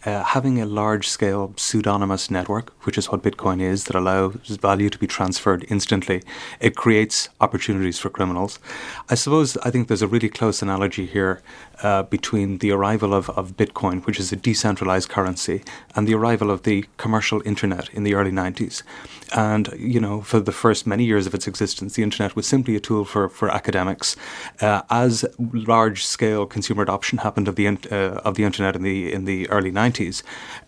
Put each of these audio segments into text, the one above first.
having a large-scale pseudonymous network, which is what Bitcoin is, that allows value to be transferred instantly, it creates opportunities for criminals. I think there's a really close analogy here between the arrival of Bitcoin, which is a decentralized currency, and the arrival of the commercial internet in the early 90s. And, for the first many years of its existence, the internet was simply a tool for academics. As large-scale consumer adoption happened of the internet in the early 90s,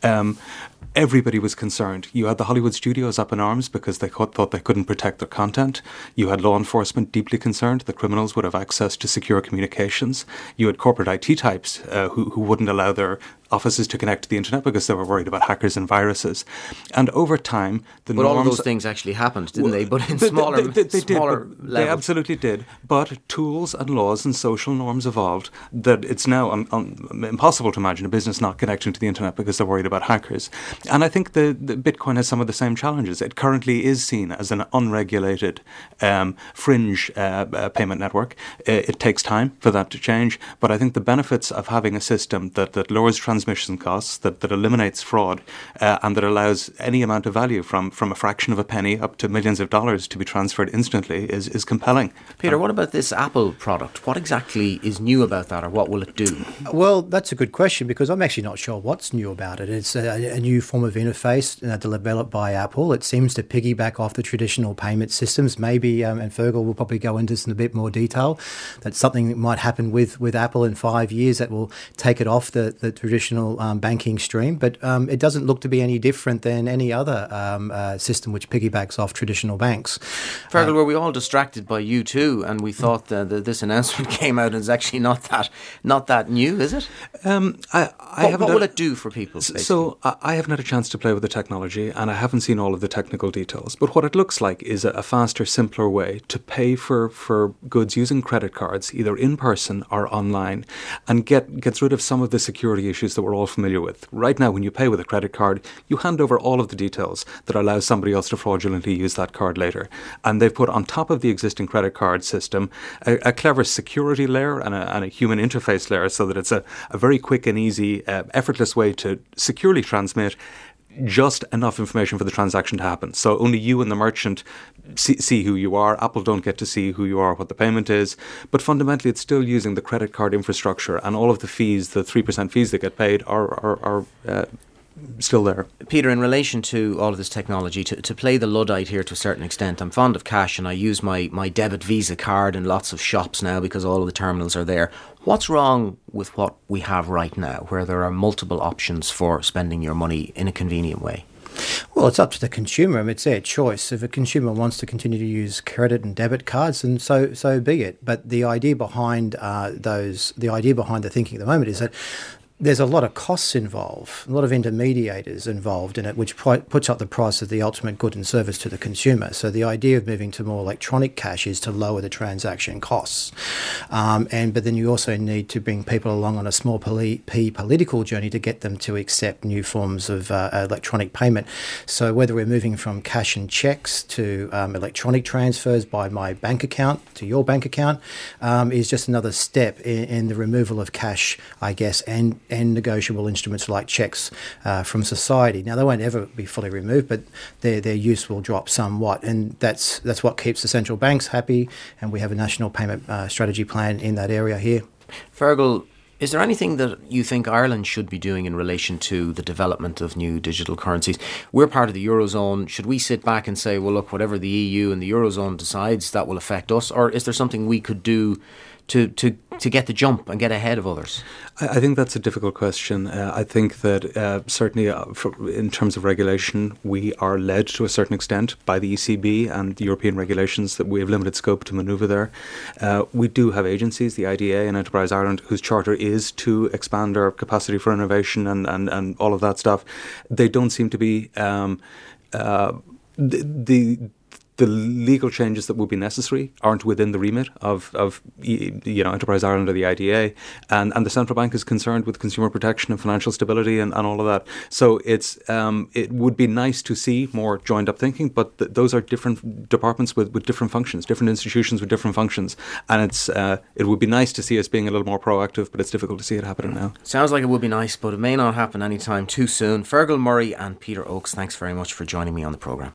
everybody was concerned. You had the Hollywood studios up in arms because they thought they couldn't protect their content. You had law enforcement deeply concerned that criminals would have access to secure communications. You had corporate IT types who wouldn't allow their offices to connect to the internet because they were worried about hackers and viruses. And over time, But all of those things actually happened, didn't they? But in smaller levels. They absolutely did. But tools and laws and social norms evolved that it's now impossible to imagine a business not connecting to the internet because they're worried about hackers. And I think the Bitcoin has some of the same challenges. It currently is seen as an unregulated fringe payment network. It takes time for that to change. But I think the benefits of having a system that lowers transmission costs, that eliminates fraud, and that allows any amount of value from a fraction of a penny up to millions of dollars to be transferred instantly is compelling. Peter, what about this Apple product? What exactly is new about that, or what will it do? Well, that's a good question, because I'm actually not sure what's new about it. It's a new form of interface developed by Apple. It seems to piggyback off the traditional payment systems. Maybe, and Fergal will probably go into this in a bit more detail, that's something that might happen with Apple in 5 years that will take it off the traditional banking stream. But it doesn't look to be any different than any other system which piggybacks off traditional banks. Fergal, were we all distracted by U2 and we thought that this announcement came out and it's actually not that new, is it? What will it do for people? Basically? So I haven't had a chance to play with the technology and I haven't seen all of the technical details. But what it looks like is a faster, simpler way to pay for goods using credit cards, either in person or online, and gets rid of some of the security issues that we're all familiar with. Right now, when you pay with a credit card, you hand over all of the details that allow somebody else to fraudulently use that card later. And they've put on top of the existing credit card system a clever security layer and a human interface layer so that it's a very quick and easy, effortless way to securely transmit just enough information for the transaction to happen. So only you and the merchant see who you are. Apple don't get to see who you are, what the payment is. But fundamentally, it's still using the credit card infrastructure, and all of the fees, the 3% fees that get paid, are still there. Peter, in relation to all of this technology, to play the Luddite here to a certain extent, I'm fond of cash and I use my debit Visa card in lots of shops now because all of the terminals are there. What's wrong with what we have right now, where there are multiple options for spending your money in a convenient way? Well, it's up to the consumer. I mean, it's their choice. If a consumer wants to continue to use credit and debit cards, then so be it. But the idea behind the thinking at the moment is that there's a lot of costs involved, a lot of intermediators involved in it, which puts up the price of the ultimate good and service to the consumer. So the idea of moving to more electronic cash is to lower the transaction costs. But then you also need to bring people along on a small political journey to get them to accept new forms of electronic payment. So whether we're moving from cash and checks to electronic transfers by my bank account to your bank account is just another step in the removal of cash, I guess, and negotiable instruments like checks from society. Now, they won't ever be fully removed, but their use will drop somewhat, and that's what keeps the central banks happy, and we have a national payment strategy plan in that area here. Fergal, is there anything that you think Ireland should be doing in relation to the development of new digital currencies? We're part of the Eurozone. Should we sit back and say, well, look, whatever the EU and the Eurozone decides, that will affect us? Or is there something we could do to get the jump and get ahead of others? I think that's a difficult question. I think that certainly in terms of regulation, we are led to a certain extent by the ECB and the European regulations that we have limited scope to manoeuvre there. We do have agencies, the IDA and Enterprise Ireland, whose charter is to expand our capacity for innovation and all of that stuff. They don't seem to be the legal changes that would be necessary aren't within the remit of Enterprise Ireland or the IDA, and the central bank is concerned with consumer protection and financial stability and all of that. So it would be nice to see more joined up thinking, but those are different departments with different functions, different institutions with different functions, and it would be nice to see us being a little more proactive, but it's difficult to see it happening now. Sounds like it would be nice, but it may not happen anytime too soon. Fergal Murray and Peter Oakes, thanks very much for joining me on the programme.